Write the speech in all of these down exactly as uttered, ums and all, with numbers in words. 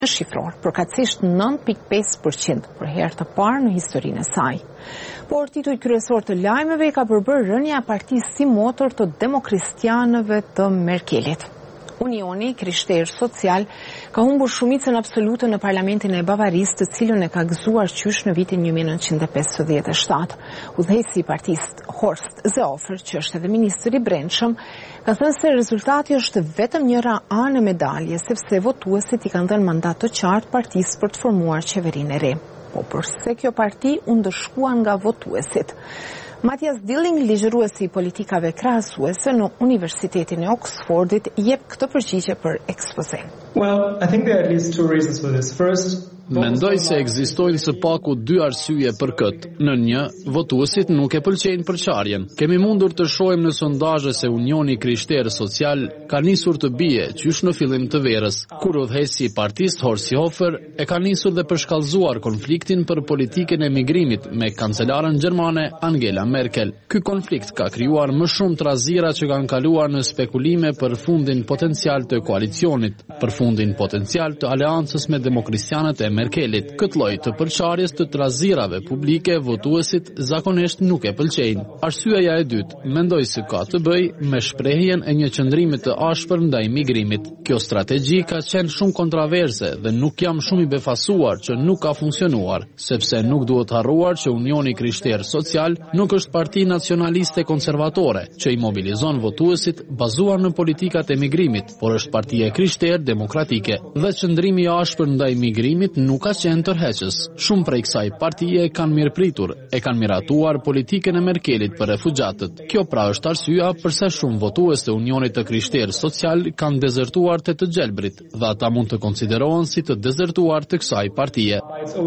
shifror, përkatësisht nëntë pikë pesë përqind për herë të parë në historinë e saj. Por titulli kryesor të lajmeve ka përbërë rënja e partisë si motor të demokristianëve të Merkelit. Unioni Krishterë Social ka humbur shumicën absolute në parlamentin e Bavarisë, të cilën e ka gëzuar qysh në vitin një mijë e nëntëqind e pesëdhjetë e shtatë. Udhëheqësi i partisë Horst Seehofer, që është edhe ministri i brendshëm, ka thënë se rezultati është vetëm njëra anë e medalje, sepse votuesit i kanë dhënë mandat të qartë partisë për të formuar qeverinë e re. Po përse kjo parti u ndëshkuan nga votuesit? Mathias Dilling, ligjëruesi i politikave krahasuese në Universitetin e Oxfordit, jep këtë përgjigje për ekspozen. Well, I think there are at least two reasons for this. First, mendoj se ekzistojnë së paku dy arsye për këtë. Në një, votuesit nuk e pëlqejnë përçarjen. Kemi mundur të shohim në sondazhe se Unioni Krishterë Social ka nisur të bie qysh në fillim të verës, kur udhëheqësi i partisë Horst Seehofer e ka nisur dhe përshkallëzuar konfliktin për politikën e migrimit me kancelaren gjermane Angela Merkel. Ky konflikt ka krijuar më shumë trazira që kanë kaluar në spekulime për fundin potencial të koalicionit, për fundin potencial të aleancës me demokristianët e Merkelit. Këtë lloj të përçarjes të trazirave publike votuesit zakonisht nuk e pëlqejnë. Arsyeja e dytë, mendoj se ka të bëjë me shprehjen e një qëndrimi të ashpër ndaj migrimit. Kjo strategji ka qenë shumë kontroverse dhe nuk jam shumë i befasuar që nuk ka funksionuar, sepse nuk duhet harruar që Unioni Krishterë Social nuk është parti nacionaliste konservatore që i mobilizon votuesit bazuar në politikat e migrimit, por është parti e krishterë demokratike dhe qëndrimi i ashpër ndaj migrimit nuk ka qenë tërheqës. Shumë prej kësaj partije kanë mirëpritur, e kanë miratuar politikën e Merkelit për refugjatët. Kjo pra është arsyeja pse shumë votues të Unionit të Krishterë Social kanë dezertuar te të gjelbrit dhe ata mund të konsiderohen si të dezertuar të kësaj partije.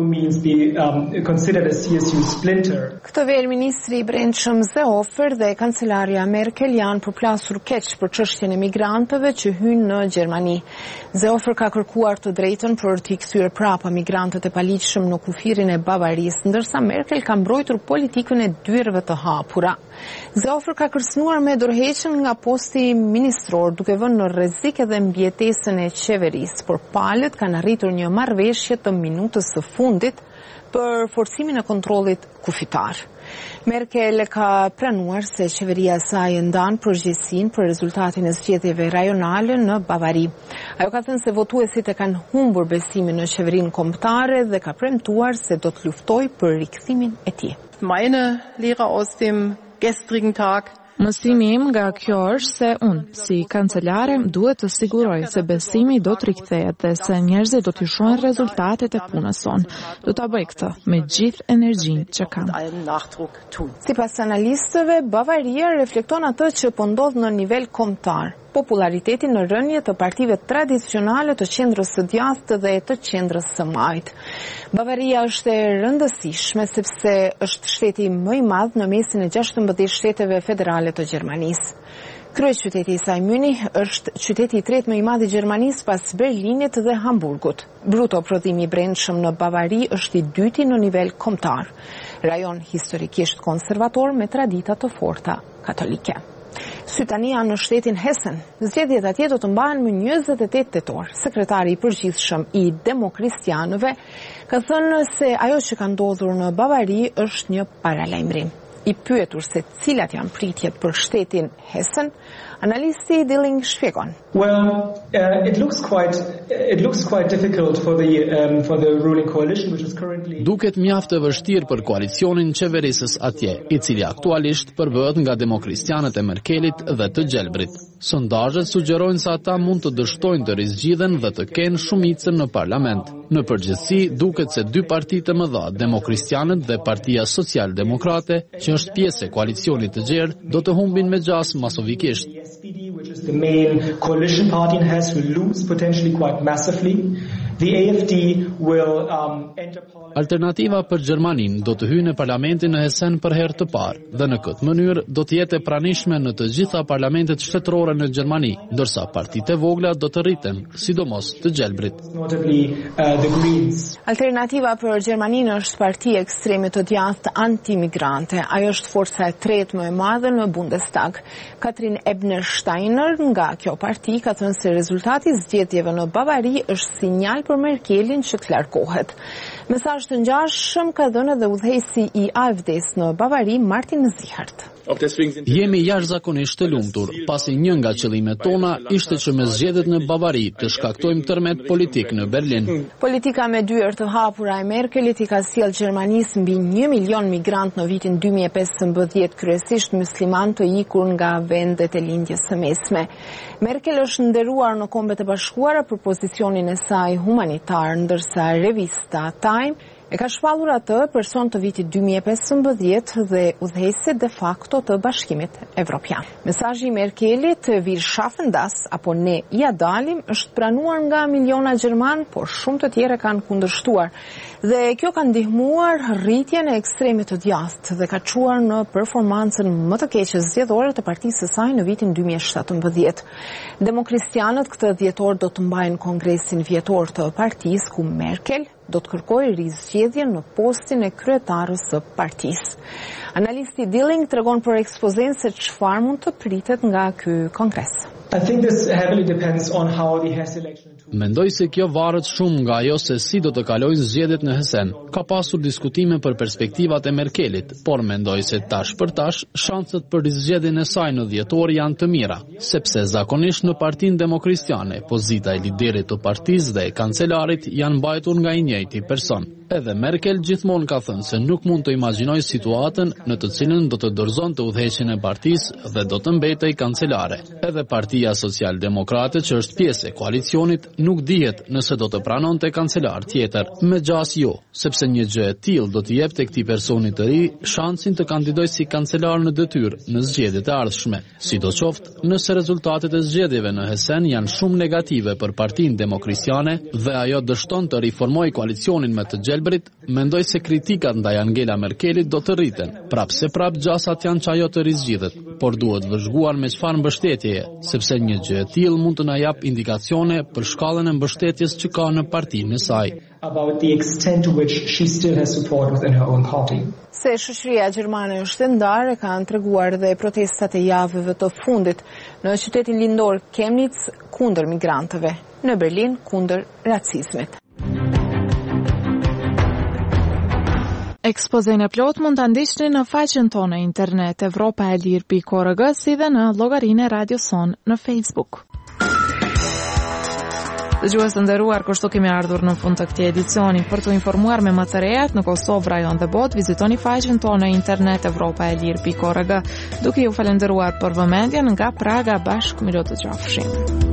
Këtë verë ministri i brendshëm Seehofer dhe kancelaria Merkel janë përplasur keq për çështjen e migrantëve që hynë në Gjermani. Seehofer ka kërkuar të drejtën për t'i kthyer prapa migrantët e paligjshëm në kufirin e Bavarisë, ndërsa Merkel ka mbrojtur politikën e dyrëve të hapura. Seehofer ka kërcënuar me dorëheqjen nga posti ministror, duke vënë në rrezik edhe mbijetesën e qeverisë, por palët kanë arritur një marrëveshje të minutës së fundit për forcimin e kontrollit kufitar. Merkel ka pranuar se qeveria e saj ndan përgjegjësinë për rezultatin e zgjedhjeve rajonale në Bavari. Ajo ka thënë se votuesit e kanë humbur besimin në qeverinë kombëtare dhe ka premtuar se do të luftojë për rikthimin e tij. Meine Lehre aus dem gestrigen Tag. Mësimi im nga kjo është se unë, si kancelare, duhet të siguroj se besimi do të rikthehet dhe se njerëzit do të shohin rezultatet e punës sonë. Do ta bëj këtë me gjithë energjinë që kam. Sipas analistëve, Bavaria reflekton atë që po ndodh në nivel kombëtar. Populariteti në rënje të partive tradicionale të qendrës së djathtë dhe të qendrës së majtë. Bavaria është e rëndësishme sepse është shteti më i madh në mesin e gjashtëmbëdhjetë shteteve federale të Gjermanisë. Kryeqyteti i saj Munich është qyteti i tretë më i madh i Gjermanisë pas Berlinit dhe Hamburgut. Bruto prodhimi i brendshëm në Bavari është i dyti në nivel kombëtar. Rajon historikisht konservator me tradita të forta katolike. Sy tani janë në shtetin Hessen. Zgjedhjet atje do të mbahen më njëzet e tetë tetor. Sekretari i përgjithshëm i demokristianëve ka thënë se ajo që ka ndodhur në Bavari është një paralajmërim. I pyetur se cilat janë pritjet për shtetin Hessen, analisti Dilling shpjegon. Well, uh, it looks quite it looks quite difficult for the um, for the ruling coalition which is currently Duket mjaft e vështirë për koalicionin qeverisës atje, i cili aktualisht përbëhet nga demokristianët e Merkelit dhe të gjelbrit. Sondazhet sugjerojnë se ata mund të dështojnë të rizgjidhen dhe të kenë shumicën në parlament. Në përgjithësi, duket se dy partitë e mëdha, Demokristianët dhe Partia Social-Demokrate, që është pjesë e koalicionit të gjerë, do të humbin me gjas masovikisht. The main coalition party in Hesse will lose potentially quite massively. The A F D will um, enter parliament. Alternativa për Gjermaninë do të hyjë në parlamentin në Hessen për herë të parë dhe në këtë mënyrë do të jetë e pranishme në të gjitha parlamentet shtetërore në Gjermani, ndërsa partitë e vogla do të rriten, sidomos të gjelbrit. Notably uh, the Greens. Alternativa për Gjermaninë është partia ekstreme të djathtë anti-migrante. Ajo është forca e tretë më e madhe në Bundestag. Katrin Ebner Steiner nga kjo parti ka thënë se rezultati i zgjedhjeve në Bavari është sinjal për Merkelin që të largohet. Mesazh të ngjashëm ka dhënë edhe udhëheqësi i A F D-s në Bavari, Martin Zihart. Jemi jashtëzakonisht të lumtur, pasi një nga qëllimet tona ishte që me zgjedhjet në Bavari të shkaktojmë tërmet politik në Berlin. Politika me dyer të hapura e Merkelit i ka sjell Gjermanisë mbi një milion migrant në vitin dy mijë e pesëmbëdhjetë, kryesisht musliman të ikur nga vendet e lindjes së mesme. Merkel është nderuar në Kombet e Bashkuara për pozicionin e saj humanitar, ndërsa revista Time e ka shpallur atë person të vitit dy mijë e pesëmbëdhjetë dhe udhëheqëse de facto të Bashkimit Evropian. Mesazhi i Merkelit, "Wir schaffen das" apo "Ne ja dalim" është pranuar nga miliona gjerman, por shumë të tjerë kanë kundërshtuar. Dhe kjo ka ndihmuar rritjen e ekstremit të djathtë dhe ka çuar në performancën më të keqe zgjedhore të partisë së saj në vitin dy mijë e shtatëmbëdhjetë. Demokristianët këtë dhjetor do të mbajnë kongresin vjetor të partisë ku Merkel do të kërkojë rizgjedhjen në postin e kryetarës së partisë. Analisti Dilling tregon për ekspozen se çfarë mund të pritet nga ky kongres. I think this heavily depends on how the Hesse election. Mendoj se kjo varet shumë nga ajo se si do të kalojnë zgjedhjet në Hessen. Ka pasur diskutime për perspektivat e Merkelit, por mendoj se tash për tash shanset për zgjedhjen e saj në dhjetor janë të mira, sepse zakonisht në Partinë Demokristiane pozita e liderit të partisë dhe e kancelarit janë mbajtur nga i njëjti person. Edhe Merkel gjithmonë ka thënë se nuk mund të imagjinoj situatën në të cilën do të dorëzonte udhëheqjen e partisë dhe do të mbetej kancelare. Edhe Partia Social-Demokrate, që është pjesë e koalicionit, nuk dihet nëse do të pranonte kancelar tjetër. Me gjas jo, sepse një gjë e tillë do t'i jepte këtij personi të ri shansin të kandidojë si kancelar në detyrë në zgjedhjet e ardhshme. Sidoqoftë, nëse rezultatet e zgjedhjeve në Hessen janë shumë negative për Partinë Demokristiane dhe ajo dështon të riformojë koalicionin me të gjelbrit, mendoj se kritikat ndaj Angela Merkelit do të rriten. Prap se prap gjasat janë që ajo të rizgjidhet, por duhet vëzhguar me çfarë mbështetjeje, sepse një gjë e tillë mund të na jap indikacione për shkallën e mbështetjes që ka në partinë e saj. About the extent to which she still has support within her own party. Se shoqëria gjermane është e ndarë, kanë treguar dhe protestat e javëve të fundit në qytetin lindor Chemnitz kundër migrantëve, në Berlin kundër racizmit. Ekspozën e plot mund ta ndiqni në faqen tonë internet evropa e lir pikë org si dhe në llogarinë e Radio Son në Facebook. Dëgjues të nderuar, kështu kemi ardhur në fund të këtij edicioni. Për të informuar me më të rejat në Kosovë, rajon dhe botë, vizitoni faqen tonë internet evropa e lir pikë org. Duke ju falendëruar për vëmendjen nga Praga, bashkë miro të qofshim.